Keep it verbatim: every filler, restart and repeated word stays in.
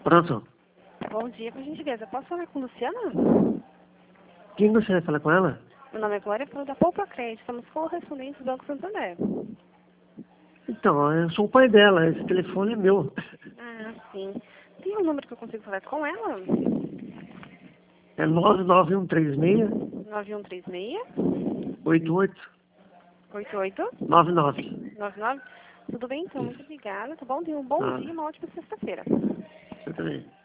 Pronto. Bom dia, por gentileza. Posso falar com Luciana? Quem gostaria de falar com ela? Meu nome é Glória, falo da Poupa Crédito. Estamos correspondentes do Banco Santander. Então, eu sou o pai dela. Esse telefone é meu. Ah, sim. Tem um número que eu consigo falar com ela? É nove nove um três seis, nove um três seis, oito oito oito oito nove nove. nove nove. Tudo bem, então? Muito obrigada, tá bom? Tenha um bom Nada. dia e uma ótima sexta-feira. Você também.